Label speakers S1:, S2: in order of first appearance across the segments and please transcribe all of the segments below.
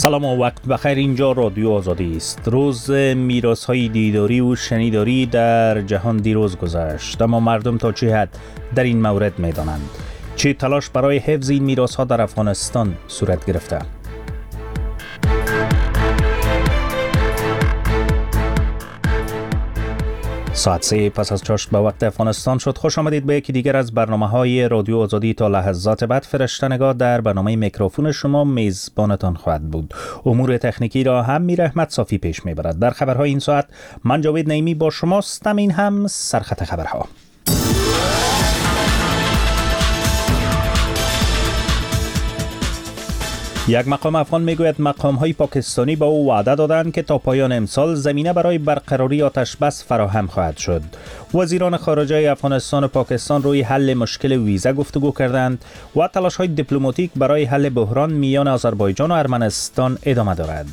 S1: سلام و وقت بخیر. اینجا رادیو آزادی است. روز میراث‌های دیداری و شنیداری در جهان دیروز گذشت، اما مردم تا چه حد در این مورد می‌دانند؟ چه تلاش برای حفظ این میراث‌ها در افغانستان صورت گرفته؟ ساعت 3 پس از چاشت به وقت افغانستان شد. خوش آمدید به یکی دیگر از برنامه‌های رادیو آزادی. تا لحظات بعد فرشته‌نگار در برنامه میکروفون شما میزبانتان خواهد بود. امور تکنیکی را هم میر احمد صافی پیش میبرد. در خبرهای این ساعت من جاوید نعیمی با شماستم. این هم سرخط خبرها. یک مقام افغان میگوید مقام‌های پاکستانی به او وعده دادند که تا پایان امسال زمینه برای برقراری آتش بس فراهم خواهد شد. وزیران خارجه افغانستان و پاکستان روی حل مشکل ویزا گفتگو کردند و تلاش‌های دیپلماتیک برای حل بحران میان آذربایجان و ارمنستان ادامه دارد.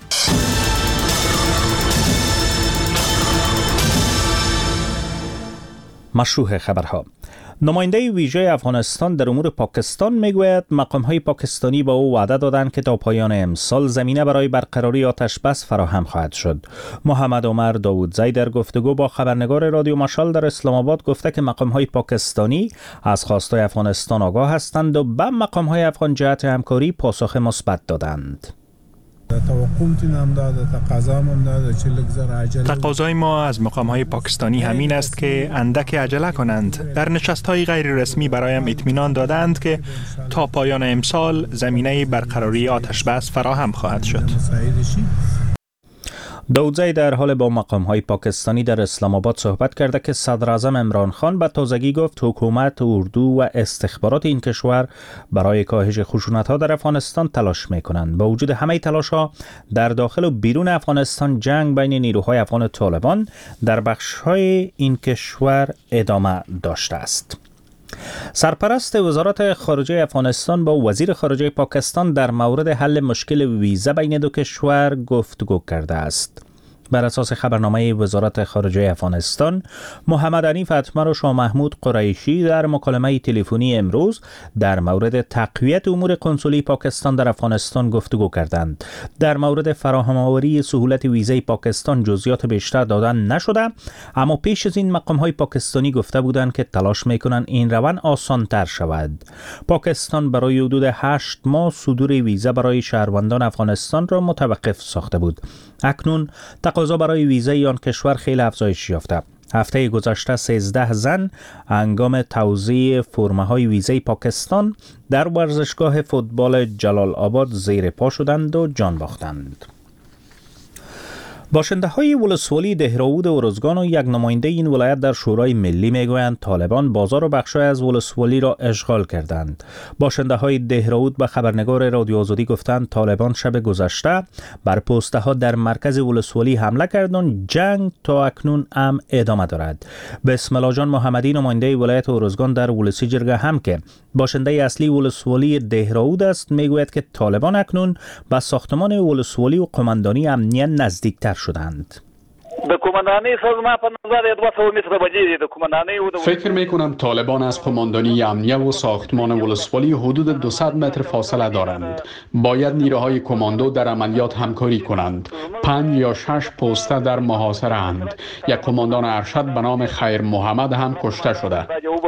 S1: مشروع خبرها. نماینده ویژه افغانستان در امور پاکستان میگوید مقام‌های پاکستانی به او وعده دادند که تا پایان امسال زمینه برای برقراری آتش بس فراهم خواهد شد. محمد عمر داودزی در گفتگو با خبرنگار رادیو مشال در اسلام آباد گفته که مقام‌های پاکستانی از خواستهای افغانستان آگاه هستند و به مقام‌های افغان جهت همکاری پاسخ مثبت دادند.
S2: تقاضای ما از مقام‌های پاکستانی همین است که اندک عجله کنند. در نشست‌های غیر رسمی برایم اطمینان دادند که تا پایان امسال زمینه برقراری آتش بس فراهم خواهد شد.
S1: داودزی در حال با مقام‌های پاکستانی در اسلام آباد صحبت کرده که صدر اعظم عمران خان به تازگی گفت حکومت اردو و استخبارات این کشور برای کاهش خشونت‌ها در افغانستان تلاش می‌کنند. با وجود همه تلاش‌ها در داخل و بیرون افغانستان جنگ بین نیروهای افغان و طالبان در بخش‌های این کشور ادامه داشته است. سرپرست وزارت خارجه افغانستان با وزیر خارجه پاکستان در مورد حل مشکل ویزا بین دو کشور گفتگو کرده است. بر اساس خبرنامه وزارت خارجه افغانستان، محمد حنیف اتمر و شاه محمود قریشی در مکالمه تلفنی امروز در مورد تقویت امور کنسولی پاکستان در افغانستان گفتگو کردند. در مورد فراهم آوری سهولت ویزای پاکستان جزئیات بیشتر دادن نشده، اما پیش از این مقام‌های پاکستانی گفته بودند که تلاش می‌کنند این روند آسان‌تر شود. پاکستان برای حدود 8 ماه صدور ویزا برای شهروندان افغانستان را متوقف ساخته بود. اکنون تقاضا برای ویزای آن کشور خیلی افزایش یافته. هفته گذشته 13 زن هنگام توزیع فرم‌های ویزای پاکستان در ورزشگاه فوتبال جلال آباد زیر پا شدند و جان باختند. باشنده‌های ولسوالی دهراود و ارزگان و یک نماینده این ولایت در شورای ملی میگویند طالبان بازار و بخش‌های از ولسوالی را اشغال کردند. باشنده‌های دهراود به خبرنگار رادیو آزادی گفتند طالبان شب گذشته بر پست‌ها در مرکز ولسوالی حمله کردند. جنگ تا اکنون هم ادامه دارد. بسم الله جان محمدی نماینده ولایت ارزگان در ولسی جرگه هم که باشنده اصلی ولسوالی دهراود است میگوید که طالبان اکنون به ساختمان ولسوالی و قماندانی امنیت نزدیکتر شدند.
S3: فکر میکنم طالبان از قماندانی امنیه و ساختمان ولسوالی حدود 200 متر فاصله دارند. باید نیروهای کماندو در عملیات همکاری کنند. 5 یا 6 پسته در محاصره اند. یک قماندان ارشد به نام خیر محمد هم کشته شده.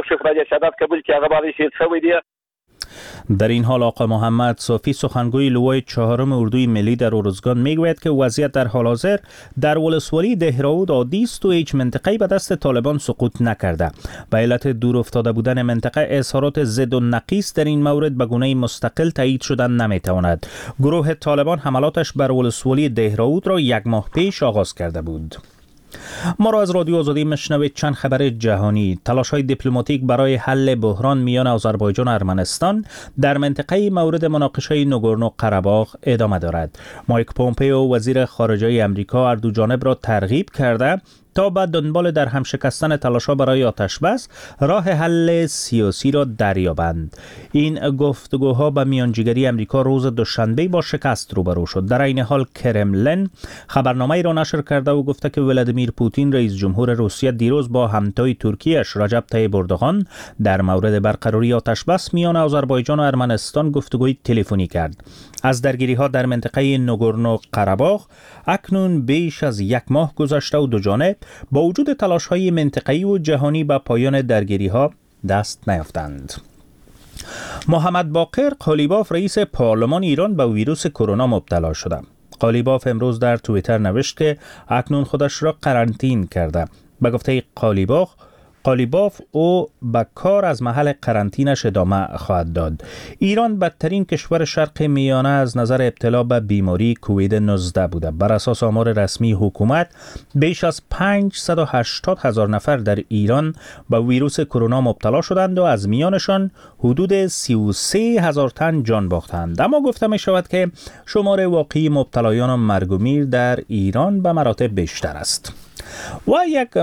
S1: در این حال آقا محمد صافی سخنگوی لوای 4 اردوی ملی در ارزگان میگوید که وضعیت در حال حاضر در ولسوالی دهراود عادی است و هیچ منطقه‌ای به دست طالبان سقوط نکرده. به علت دور افتاده بودن منطقه اظهارات ضد و نقیص در این مورد به گونه مستقل تایید شدن نمیتواند. گروه طالبان حملاتش بر ولسوالی دهراود را 1 ماه پیش آغاز کرده بود. ما را از رادیو آزادی مشنوید. چند خبر جهانی. تلاش‌های دیپلماتیک برای حل بحران میان آذربایجان و ارمنستان در منطقه مورد مناقشه ناگورنو قره‌باغ ادامه دارد. مایک پومپئو وزیر خارجه آمریکا هر دو جانب را ترغیب کرده تا به دنبال در هم شکستن تلاش‌ها برای آتش‌بس راه حل سیاسی را دریابند. این گفتگوها به میانجیگری امریکا روز دوشنبه با شکست روبرو شد. در این حال کرملن خبرنامه‌ای را نشر کرده و گفته که ولادیمیر پوتین رئیس جمهور روسیه دیروز با همتای ترکیه‌اش رجب طیب اردوغان در مورد برقراری آتش‌بس میان آذربایجان و ارمنستان گفتگوی تلفنی کرد. از درگیری‌ها در منطقه ناگورنو قره‌باخ اکنون بیش از یک ماه گذشته و دو جانب با وجود تلاش‌های منطقه‌ای و جهانی به پایان درگیری‌ها دست نیافتند. محمد باقر قالیباف رئیس پارلمان ایران به ویروس کرونا مبتلا شده. قالیباف امروز در توییتر نوشت که اکنون خودش را قرنطین کرده. به گفته قالیباف او به کار از محل قرنطینش ادامه خواهد داد. ایران بدترین کشور شرق میانه از نظر ابتلا به بیماری کووید 19 بوده. بر اساس آمار رسمی حکومت بیش از 580,000 نفر در ایران به ویروس کرونا مبتلا شدند و از میانشان حدود 33,000 تن جان باختند. اما گفته می شود که شمار واقعی مبتلایان و مرگ و میر در ایران به مراتب بیشتر است. و یک